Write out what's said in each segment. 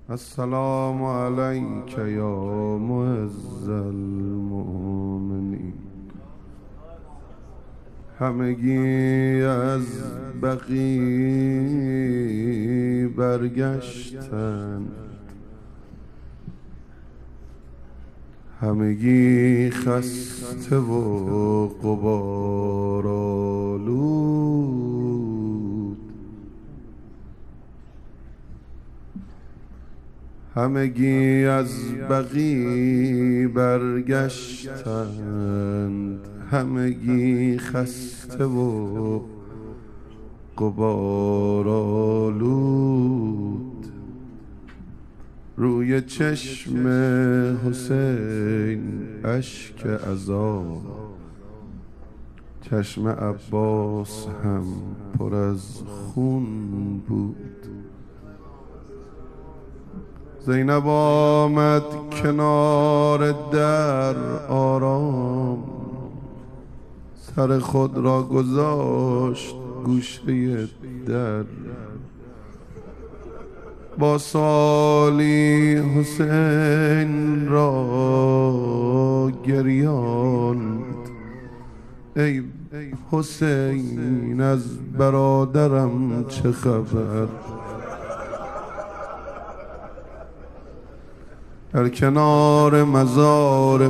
السلام عليك يا معز المؤمنين. همگی از بقیع برگشتند، همگی خسته و غبارآلود، همگی از بقیع برگشتند، همگی خسته و غبارآلود. روی چشم حسین اشک عذاب، چشم عباس هم پر از خون بود. زینب آمد کنار در آرام، سر خود را گذاشت گوشه در. با سالی حسین را گریاند، ای حسین از برادرم چه خبر؟ در کنار مزار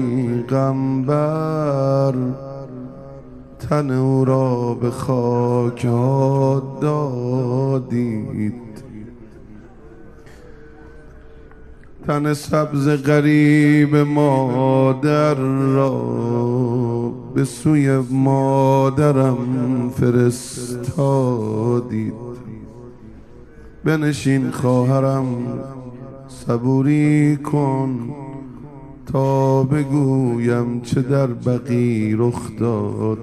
پیغمبر تن او را به خاک ها دادید. تن سبز غریب مادر را به سوی مادرم فرستادید. بنشین خواهرم، صبوری کن تا بگویم چه در بقیع رخ داد.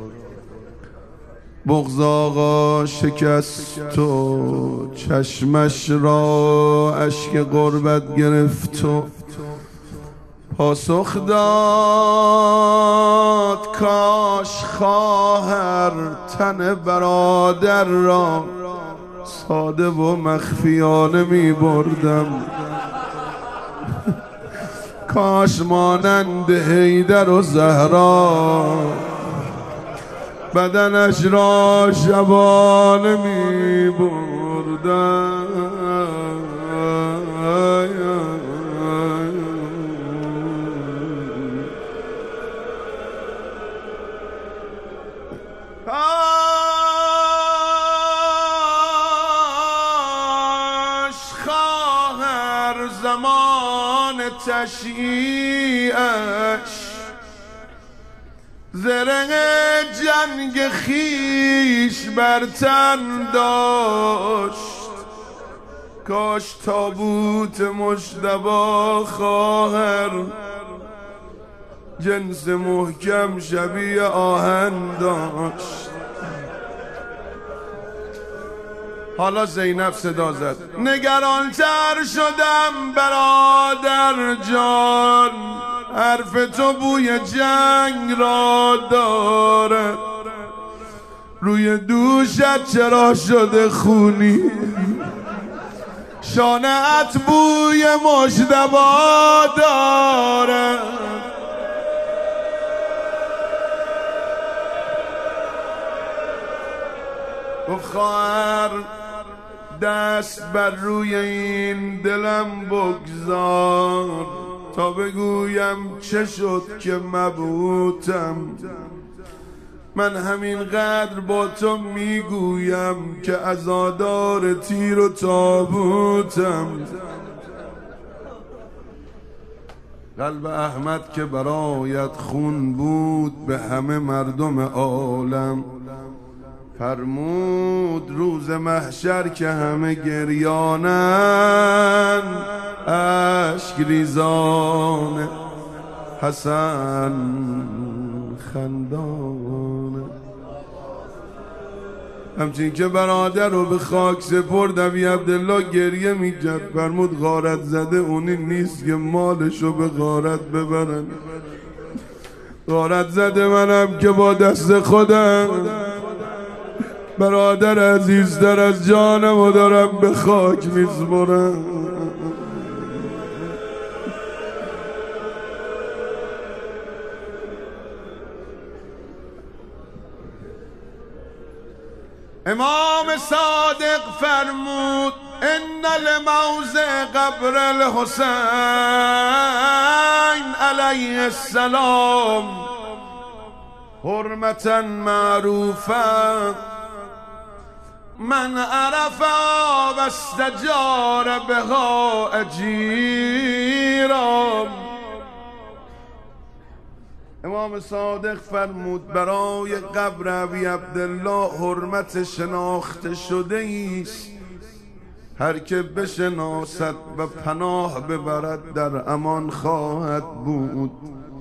بغض آقا شکست و چشمش را اشک غربت گرفت و پاسخ داد کاش خواهر تن برادر را ساده و مخفیانه می بردم. کاش مانند حیدر و زهرا بدنش را شبانه می بردم. کاش خواهر زمان تشییعش زره جنگ خیش بر تن داشت. کاش تابوت مجتبی خواهر جنس محکم شبیه آهن داشت. حالا زینب صدا زد نگرانتر شدم برادر جان، حرف تو بوی جنگ را دارد. روی دوشت چرا شده خونی؟ شانه‌ات بوی مجتبی دارد. گفت خواهر دست بر روی این دلم بگذار تا بگویم چه شد که مبهوتم. من همینقدر با تو میگویم که عزادار تیر و تابوتم. قلب احمد که برایت خون بود به همه مردم عالم فرمود روز محشر که همه گریانن اشک ریزان حسن خندان. همچین که برادر رو به خاک سپرد ابی عبدالله گریه میکرد. فرمود غارت زده اونی نیست که مالشو به غارت ببرن، غارت زده منم که با دست خودم برادر عزیزتر از جانم و دارم به خاک میسپرم. امام صادق فرمود ان لموضع قبر الحسین علیه السلام حرمتا معروفا من عرفا و استجار بها اجیرا. امام صادق فرمود برای قبر ابی عبدالله حرمت شناخته شده است، هر که بشناسد و پناه ببرد در امان خواهد بود.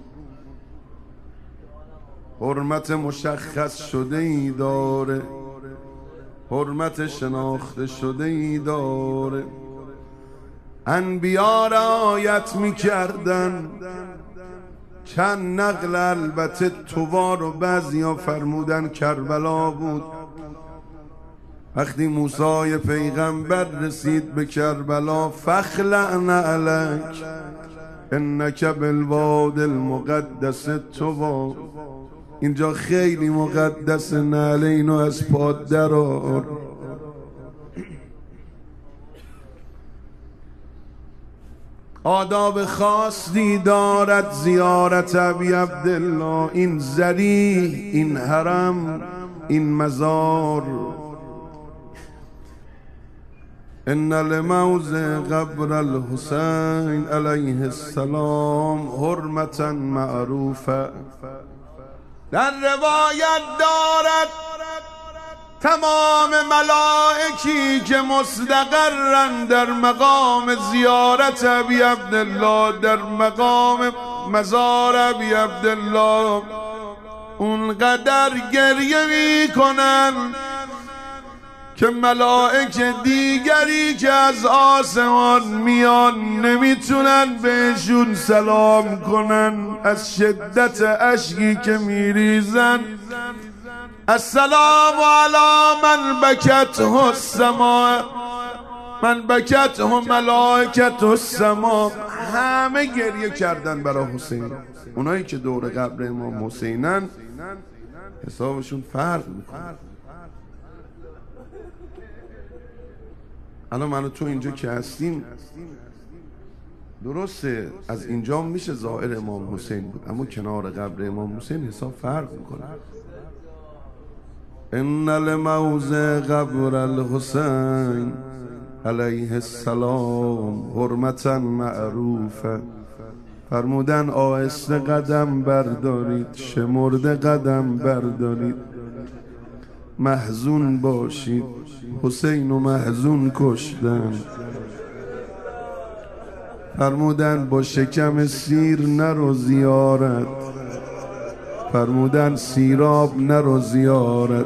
حرمت مشخص شده ای داره، حرمت شناخته شده ای داره. انبیا رعایت میکردن. چند نقل البته توار و بعضیا فرمودن کربلا بود. وقتی موسی پیغمبر رسید به کربلا فخلعن علیک انک بالواد المقدس طوی، اینجا خیلی مقدس، نعلینو از پات درار. آداب خاصی دارد زیارت ابی عبدالله. این ذریح، این حرم، این مزار. ان لموضع قبر الحسین علیه السلام حرمتا معروفه. در روایت دارد تمام ملائکی که مستقرن در مقام زیارت ابی عبدالله، در مقام مزار ابی عبدالله، اونقدر گریه میکنن که ملائک دیگری که از آسمان میان نمیتونن بهشون سلام کنن. از شدت اشکی که میریزن السلام علی من بکته السماء، من بکته ملائکة السماء. همه گریه کردن برای حسین. اونایی که دور قبر امام حسینن حسابشون فرق میکنه. الان من و تو اینجا که هستیم درسته از اینجا میشه زائر امام حسین بود، اما کنار قبر امام حسین حساب فرق میکنه. ان لموضع قبر الحسین علیه السلام حرمتا معروفه. فرمودن آهسته قدم بردارید، شمرده قدم بردارید، محزون باشید. حسین و محزون کشتن. فرمودن با شکم سیر نرو زیارت، فرمودن سیراب نرو زیارت.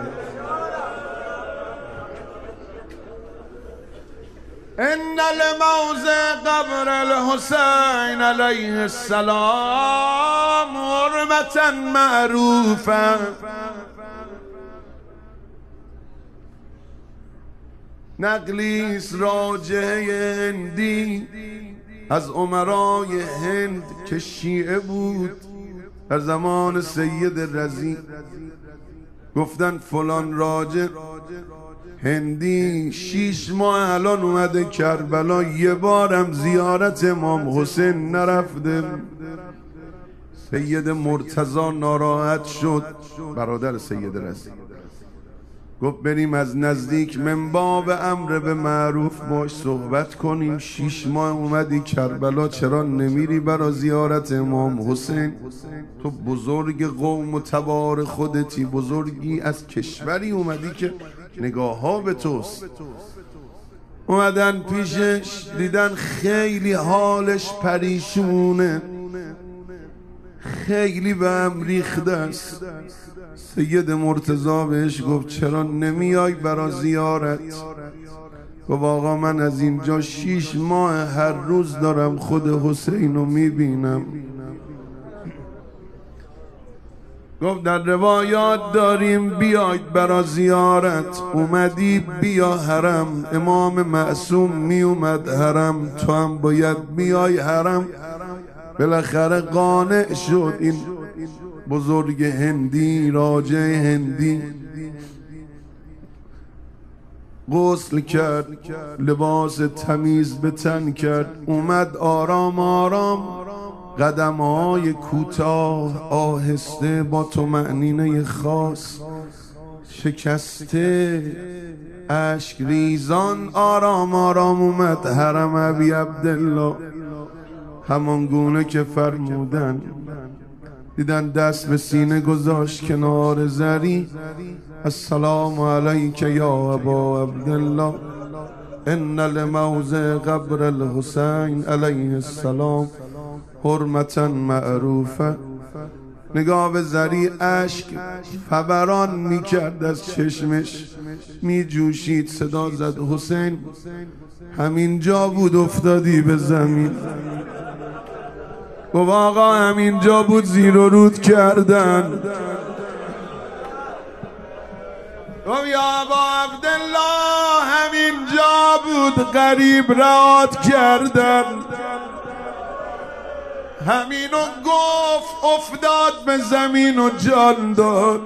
ان لموضع قبر الحسین علیه السلام حرمتا معروفا. نقلیست راجع هندی از امرای هند که شیعه بود در زمان سید رضی. گفتن فلان راجع هندی 6 ماه الان اومده کربلا، یه بارم زیارت امام حسین نرفته. سید مرتضی ناراحت شد، برادر سید رضی. گفت بریم از نزدیک من باب امر به معروف باش صحبت کنیم. 6 ماه اومدی کربلا، چرا نمیری برا زیارت امام حسین؟ تو بزرگ قوم و تبار خودتی، بزرگی از کشوری اومدی که نگاه ها به توست. اومدن پیشش، دیدن خیلی حالش پریشونه، خیلی به هم ریخته است. سید مرتضی بهش گفت چرا نمیای برا زیارت؟ گفت آقا من از اینجا 6 ماه هر روز دارم خود حسین رو میبینم. گفت در روایات داریم بیاید برا زیارت، اومدی بیا حرم، امام معصوم می اومد حرم، تو هم باید بیای حرم. بالاخره قانع شد این بزرگ هندی، راجع هندی. غسل کرد، لباس تمیز به تن کرد، اومد آرام آرام، قدم‌های کوتاه آهسته با طمأنینه خاص، شکسته اشک ریزان آرام آرام اومد حرم ابی عبدالله. همان گونه که فرمودن، دیدن دست به سینه گذاشت کنار زری. السلام علیک یا ابا عبدالله، ان لموضع قبر الحسین علیه السلام حرمتا معروفه. نگاه به زری، اشک فوران میکرد از چشمش، میجوشید. صدا زد حسین همینجا بود افتادی به زمین. گفت آقا همینجا بود زیر و رود کردن. گفت یا ابا عبدالله همینجا بود غریب رات کردن. همینو گفت افتاد به زمین و جان داد.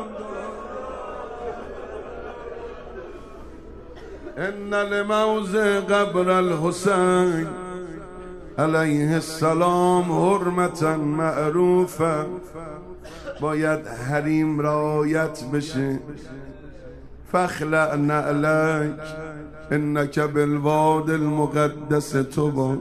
ان لموضع قبر الحسین علیه السلام حرمتا معروفه. باید حریم رعایت بشه. فاخلع نعلیک انک بالواد المقدس طوی.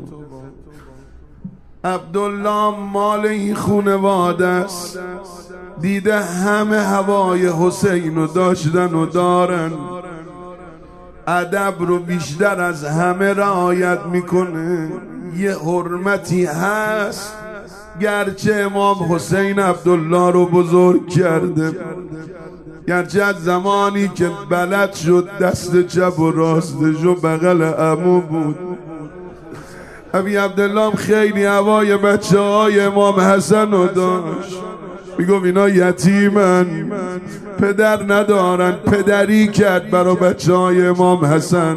عبدالله مال این خونواده است، دیده همه هوای حسین رو داشتن و دارن، ادب رو بیشتر از همه رعایت میکنه. یه حرمتی هست، گرچه امام حسین عبدالله رو بزرگ کرده، گرچه از زمانی که بلد شد دست چپ و راستش و بغل عمو بود. ابی عبدالله خیلی هوای بچه های امام حسن رو داشت. میگم اینا یتیمن، پدر ندارن، پدری کرد برای بچه های امام حسن.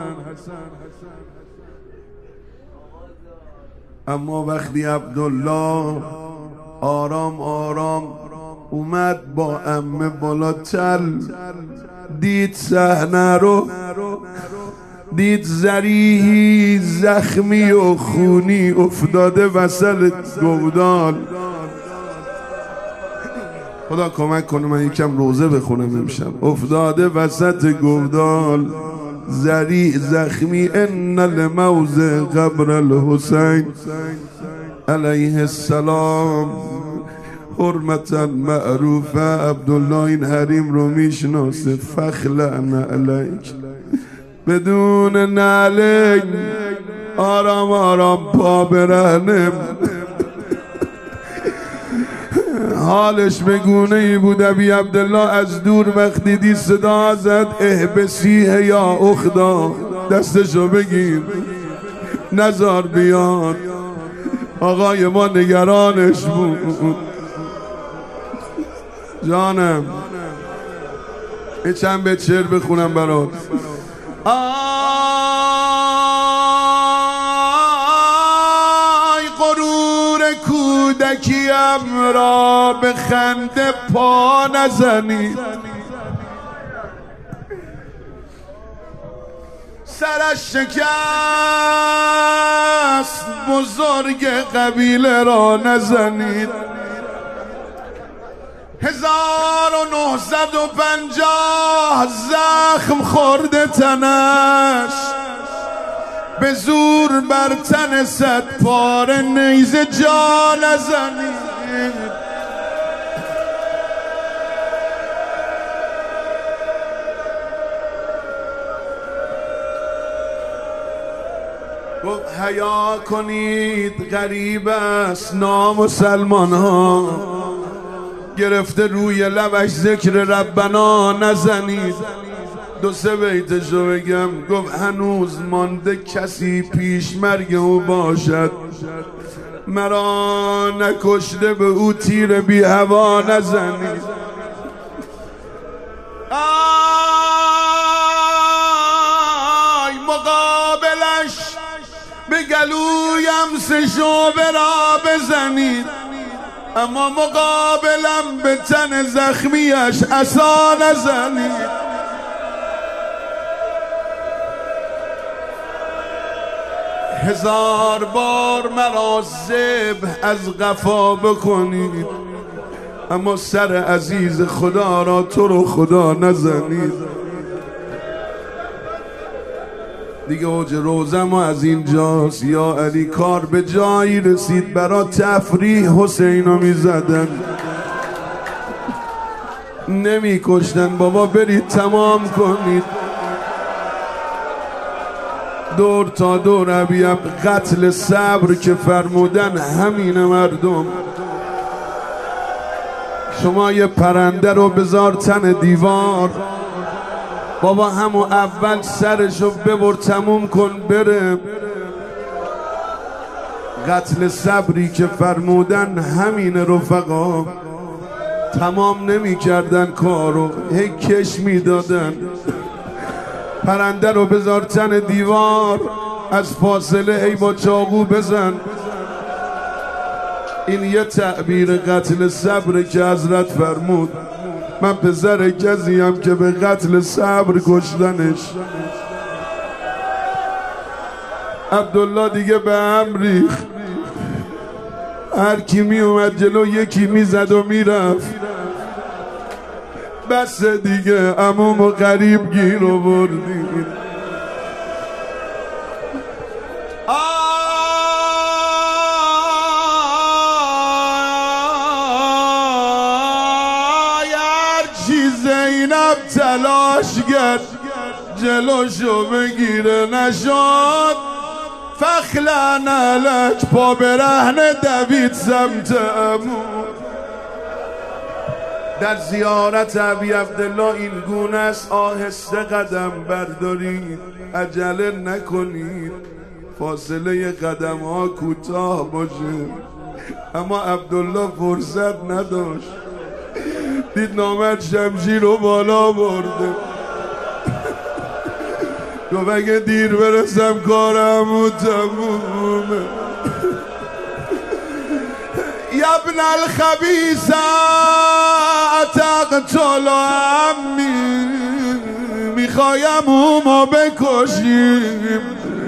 اما وقتی عبدالله آرام آرام اومد با عمه بالاتر، دید صحنه رو، دید زریحی زخمی و خونی افتاده وسط گودال. خدا کمک کنه من یکم روزه بخونم امشب. افتاده وسط گودال زریح زخمی. ان لموضع قبر الحسین علیه السلام حرمتا معروفه. عبدالله این حریم رو میشناسه. فاخلع نعلیک، بدون نعلیک آرام آرام پا برهنه. حالش به گونه ای بود. ابی عبدالله از دور وقتی دید صدا زد احبسیه یا اخدا، دستشو بگیر نزار بیاد. آقای ما نگرانش بود. جانم یه چند بیت شعر بخونم برات. کودکیم را به خنده پا نزنید، سرش شکست بزرگ قبیله را نزنید. 1950 زخم خورده تنش، به زور بر تن 100 پاره نیزه جا نزنید. حیا کنید غریب است نامسلمان ها، گرفته روی لبش ذکر ربنا نزنید. 2-3 بیتشو بگم. گفت هنوز مانده کسی پیش مرگ او باشد، مرا نکشته به او تیر بی هوا نزنید. آی مقابلش به گلویم 3 شعبه را بزنید، اما مقابلم به تن زخمیش عصا نزنید. 1000 بار مرا ذبح از قفا بکنید، اما سر عزیز خدا را تو رو خدا نزنید. دیگه اوج روزم و از اینجاست. یا علی کار به جایی رسید برا تفریح حسینو میزدن، نمی کشتن. بابا برید تمام کنید. دور تا دور ابیم قتل صبر که فرمودن همین مردم. شما یه پرنده رو بذار تن دیوار، بابا همون اول سرشو ببر تموم کن بره. قتل صبری که فرمودن همین رفقا، تمام نمی کردن کارو، هی کش می دادن. پرنده رو بذار تن دیوار، از فاصله هی با چاقو بزن. این یه تعبیر قتل صبر که حضرت فرمود. من پسر کسیم که به قتل صبر کشتنش. عبدالله دیگه به هم ریخت، هر کی می اومد جلو یکی می زد و می رفت. بس دیگه عموم و غریب گیر آوردیم. زینب تلاش کرد جلوشو بگیره نشد، فخلن علک پا برهنه دوید سمت عمو. در زیارت ابی عبدالله این گونه است، آهسته قدم بردارید، عجله نکنید، فاصله قدم ها کوتاه باشه. اما عبدالله فرصت نداشت، دید نامرد شمشیر رو بالا برده. گفت اگه دیر برسم کارم و تمومه. یبن الخبیث تقتل عمی، میخوایم او ما بکشیم.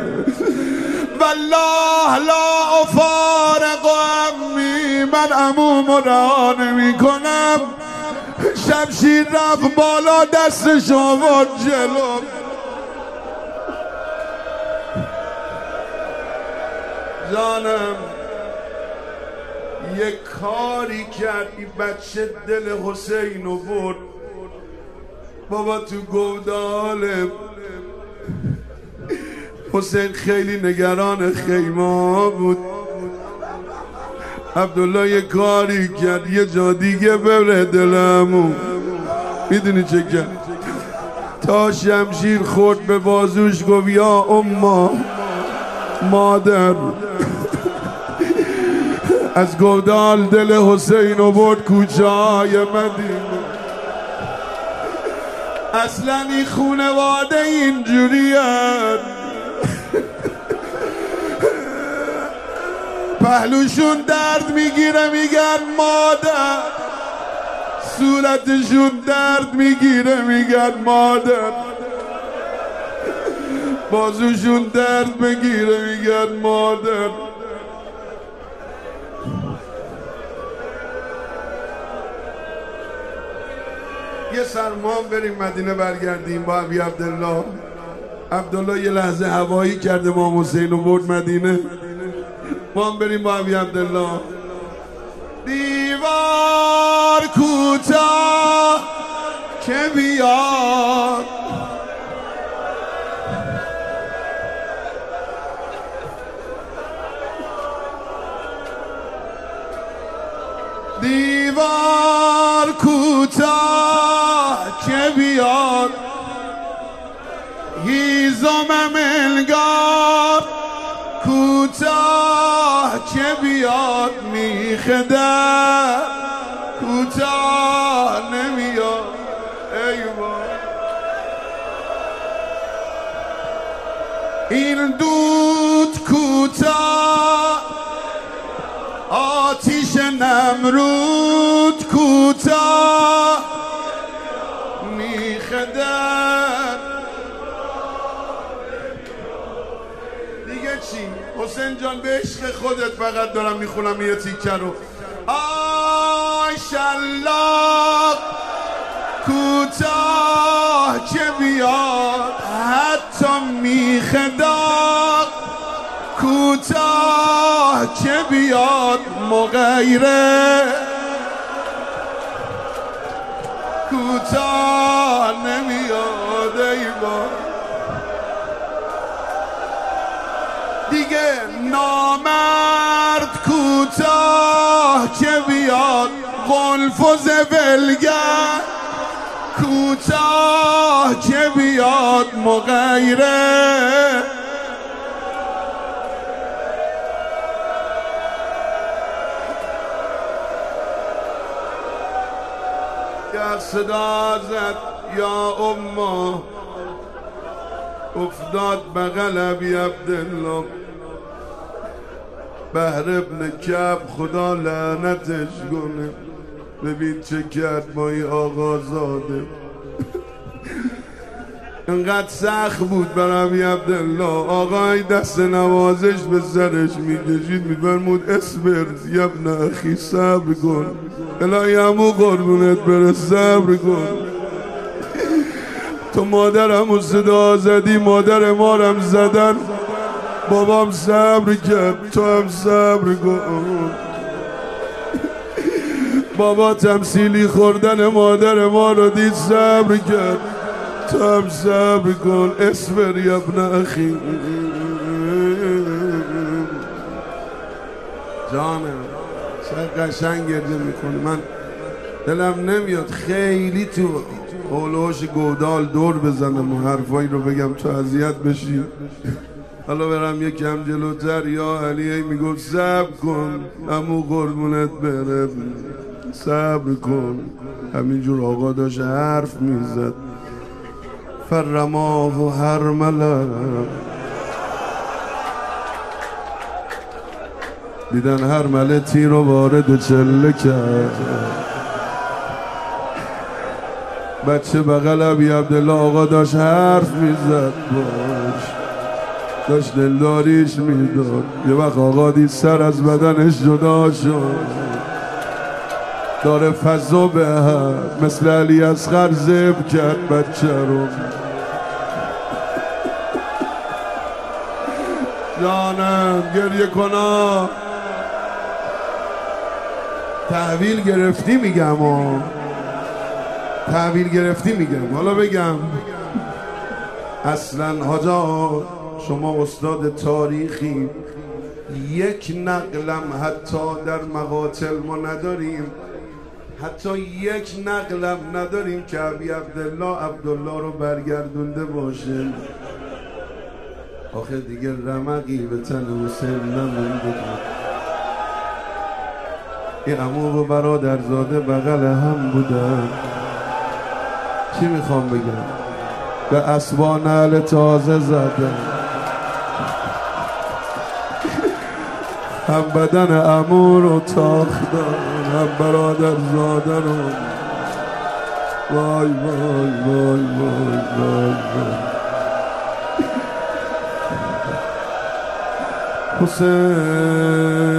والله لا افارق عمی، من عموم را نمی کنم. شمشیر رفت بالا، دستش آورد جلو. جانم یک کاری کرد این بچه دل حسین رو برد. بابا تو گودال حسین خیلی نگران خیمه ها بود. عبدالله یه کاری کرد یه جا دیگه ببره دلمو. میدونی چه کرد؟ تا شمشیر خورد به بازوش گفت یا اما مادر. از گودال دل حسین رو برد کوچه های مدینه. اصلا این خونواده اینجوری هست، پهلوشون درد میگیره میگن مادر، صورتشون درد میگیره میگن مادر، بازوشون درد بگیره میگن مادر. یه سرمان بریم مدینه برگردیم با ابی عبدالله. عبدالله یه لحظه هوایی کرده ما حسین رو برد مدینه. ما هم بریم با ابی عبدالله. دیوار کوتاه که بیاد، دیوار کوتاه که بیاد، هیزم ملگار کوتاه که بیاد، میخده کوتاه نمیاد. ای وای این دود کوتاه، آتیش نمرود کوتاه میخدر. دیگه چی؟ حسین جان به عشق خودت فقط دارم میخونم یه تیکه رو. آشالله کوتاه که بیاد حتی میخداد، کوتاه که بیاد مغیره، کوتاه نمیاد ای بار دیگه. نامرد کوتاه که بیاد قلف و زبلگر، کوتاه که بیاد مغیره. یا صدا زد یا اما افتاد بغل ابی عبدالله بهر ابن کعب، خدا لعنتش کنه. ببین چه کرد با این آقازاده. انقدر سخت بود برای ابی عبدالله. آقای دست نوازش به سرش میکشید میفرمود اصبر یا ابن اخی، صبر کن، الهی همو قربونت بره، صبر کن. تو مادرمو صدا زدی، مادر مارم زدن، بابام صبر کرد، تو هم صبر کن. بابا تمثیلی خوردن مادر ما رو دید، صبر کرد، تو هم صبر کن. اصبر یا ابن اخی. جانم چه قشنگ گرده میکنه. من دلم نمیاد خیلی تو حولوش گودال دور بزنم و حرفایی رو بگم تو اذیت بشی. حالا برم یکم جلوتر. یا علی میگفت صبر کن عمو قربونت بره، صبر کن. همینجور آقا داشت حرف میزد. فرماه و هرمله، دیدن هرمله تیر رو وارد چله کرد. بچه بغل ابی عبدالله آقا داشت حرف میزد باش، داشت دلداریش میداد. یه وقت آقا دید سر از بدنش جدا شد، داره فضا به هم مثل علی اصغر زب کرد بچه رو. جانم گریه کنا. تحویل گرفتی میگم تحویل گرفتی میگم. حالا بگم اصلا حاجا شما استاد تاریخی، یک نقلم حتی در مقاتل ما نداریم، حتی یک نقلم نداریم که ابی عبدالله رو برگردونده باشه. آخه دیگه رمقی به تن حسین نمونده. این عمو و برادرزاده بغل هم بودن. چی میخوام بگم؟ به اسبا نعل تازه زدن، هم بدن عمو رو تاختن، هم برادرزاده رو. وای وای وای وای وای وای. حسین